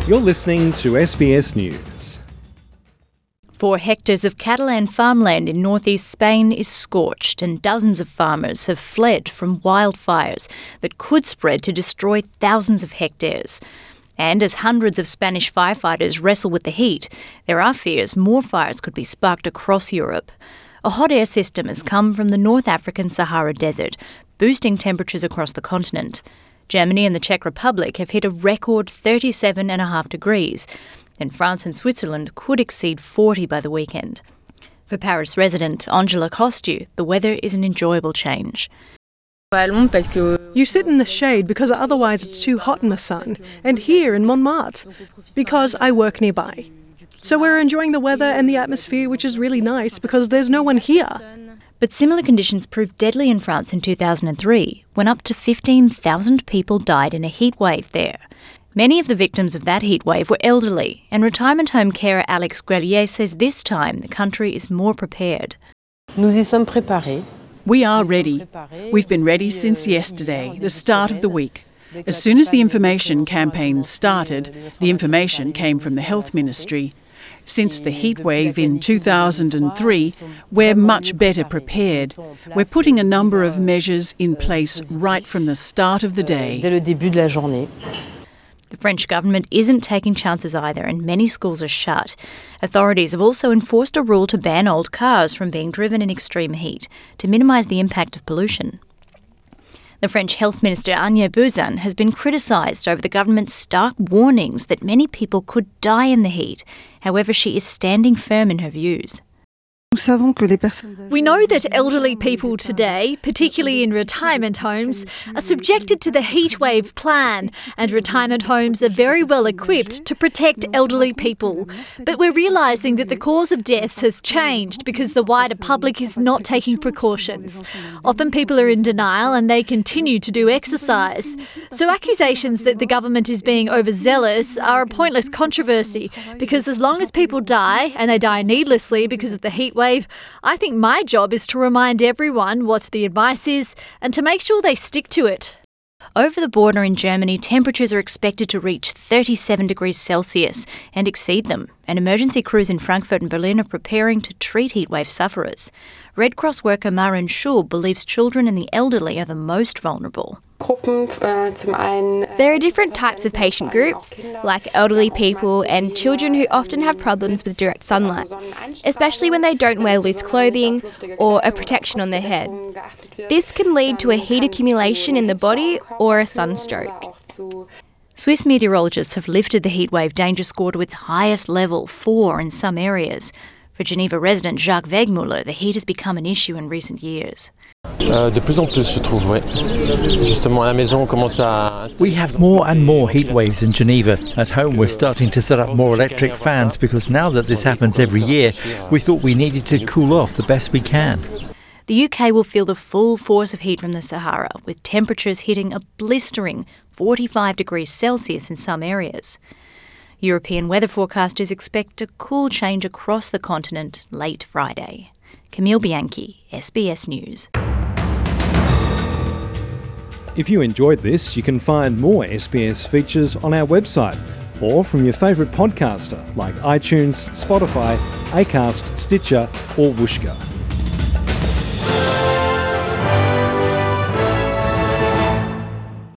You're listening to SBS News. 4 hectares of Catalan farmland in northeast Spain is scorched, and dozens of farmers have fled from wildfires that could spread to destroy thousands of hectares. And as hundreds of Spanish firefighters wrestle with the heat, there are fears more fires could be sparked across Europe. A hot air system has come from the North African Sahara Desert, boosting temperatures across the continent. Germany and the Czech Republic have hit a record 37.5 degrees, and France and Switzerland could exceed 40 by the weekend. For Paris resident Angela Costu, the weather is an enjoyable change. You sit in the shade because otherwise it's too hot in the sun, and here in Montmartre, because I work nearby. So we're enjoying the weather and the atmosphere, which is really nice because there's no one here. But similar conditions proved deadly in France in 2003, when up to 15,000 people died in a heatwave there. Many of the victims of that heatwave were elderly, and retirement home carer Alex Grelier says this time the country is more prepared. We are ready. We've been ready since yesterday, the start of the week. As soon as the information campaign started, the information came from the Health Ministry. Since the heatwave in 2003, we're much better prepared. We're putting a number of measures in place right from the start of the day. The French government isn't taking chances either, and many schools are shut. Authorities have also enforced a rule to ban old cars from being driven in extreme heat to minimise the impact of pollution. The French Health Minister Agnès Buzyn has been criticised over the government's stark warnings that many people could die in the heat. However, she is standing firm in her views. We know that elderly people today, particularly in retirement homes, are subjected to the heatwave plan, and retirement homes are very well equipped to protect elderly people. But we're realising that the cause of deaths has changed because the wider public is not taking precautions. Often people are in denial and they continue to do exercise. So accusations that the government is being overzealous are a pointless controversy, because as long as people die, and they die needlessly because of the heatwave, I think my job is to remind everyone what the advice is and to make sure they stick to it. Over the border in Germany, temperatures are expected to reach 37 degrees Celsius and exceed them, and emergency crews in Frankfurt and Berlin are preparing to treat heatwave sufferers. Red Cross worker Maren Schul believes children and the elderly are the most vulnerable. There are different types of patient groups, like elderly people and children who often have problems with direct sunlight, especially when they don't wear loose clothing or a protection on their head. This can lead to a heat accumulation in the body or a sunstroke. Swiss meteorologists have lifted the heatwave danger score to its highest level, 4 in some areas. For Geneva resident Jacques Wegmuller, the heat has become an issue in recent years. We have more and more heat waves in Geneva. At home we're starting to set up more electric fans because now that this happens every year, we thought we needed to cool off the best we can. The UK will feel the full force of heat from the Sahara, with temperatures hitting a blistering 45 degrees Celsius in some areas. European weather forecasters expect a cool change across the continent late Friday. Camille Bianchi, SBS News. If you enjoyed this, you can find more SBS features on our website or from your favourite podcaster like iTunes, Spotify, Acast, Stitcher or Whooshkaa.